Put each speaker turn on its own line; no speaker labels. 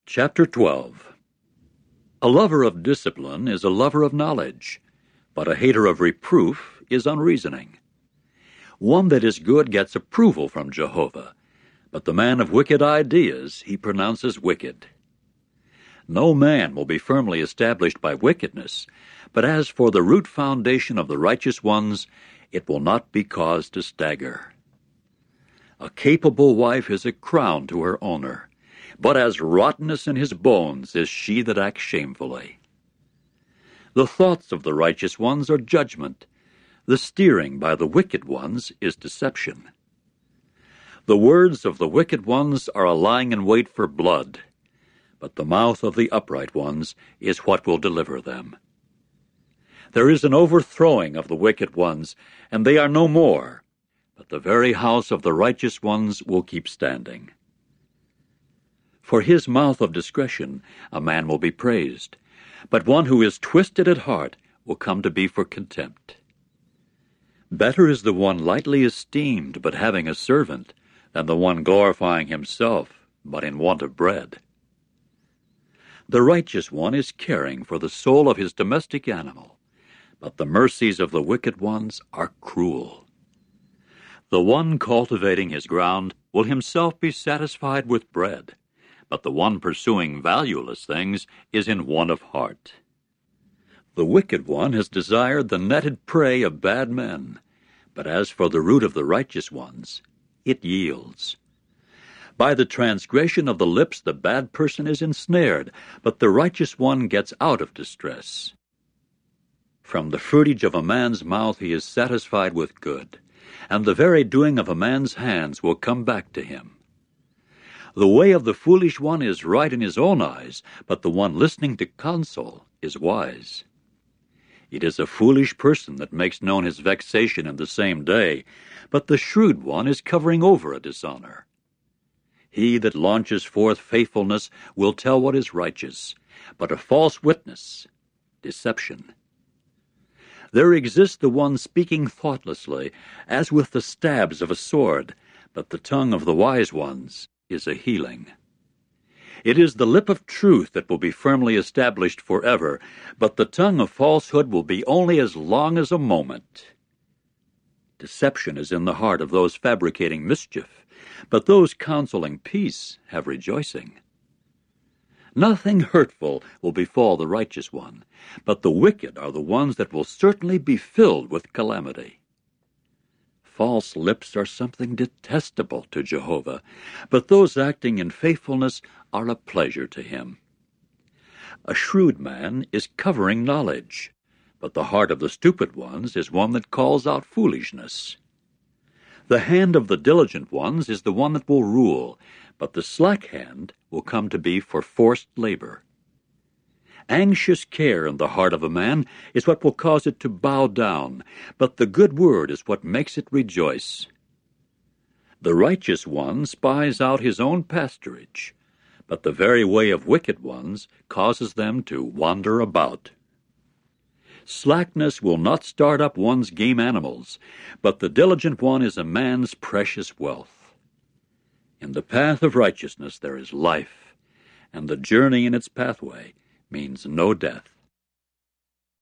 Chapter 12. A lover of discipline is a lover of knowledge, but a hater of reproof is unreasoning. One that is good gets approval from Jehovah, but the man of wicked ideas he pronounces wicked. No man will be firmly established by wickedness, but as for the root foundation of the righteous ones, it will not be caused to stagger. A capable wife is a crown to her owner, but as rottenness in his bones is she that acts shamefully. The thoughts of the righteous ones are judgment. The steering by the wicked ones is deception. The words of the wicked ones are a lying in wait for blood, but the mouth of the upright ones is what will deliver them. There is an overthrowing of the wicked ones, and they are no more, but the very house of the righteous ones will keep standing. For his mouth of discretion a man will be praised, but one who is twisted at heart will come to be for contempt. Better is the one lightly esteemed but having a servant, than the one glorifying himself but in want of bread. The righteous one is caring for the soul of his domestic animal, but the mercies of the wicked ones are cruel. The one cultivating his ground will himself be satisfied with bread, but the one pursuing valueless things is in want of heart. The wicked one has desired the netted prey of bad men, but as for the root of the righteous ones, it yields. By the transgression of the lips the bad person is ensnared, but the righteous one gets out of distress. From the fruitage of a man's mouth he is satisfied with good, and the very doing of a man's hands will come back to him. The way of the foolish one is right in his own eyes, but the one listening to counsel is wise. It is a foolish person that makes known his vexation in the same day, but the shrewd one is covering over a dishonor. He that launches forth faithfulness will tell what is righteous, but a false witness, deception. There exists the one speaking thoughtlessly, as with the stabs of a sword, but the tongue of the wise ones is a healing. It is the lip of truth that will be firmly established forever, but the tongue of falsehood will be only as long as a moment. Deception is in the heart of those fabricating mischief, but those counseling peace have rejoicing. Nothing hurtful will befall the righteous one, but the wicked are the ones that will certainly be filled with calamity. False lips are something detestable to Jehovah, but those acting in faithfulness are a pleasure to him. A shrewd man is covering knowledge, but the heart of the stupid ones is one that calls out foolishness. The hand of the diligent ones is the one that will rule, but the slack hand will come to be for forced labor. Anxious care in the heart of a man is what will cause it to bow down, but the good word is what makes it rejoice. The righteous one spies out his own pasturage, but the very way of wicked ones causes them to wander about. Slackness will not start up one's game animals, but the diligent one is a man's precious wealth. In the path of righteousness there is life, and the journey in its pathway means no death.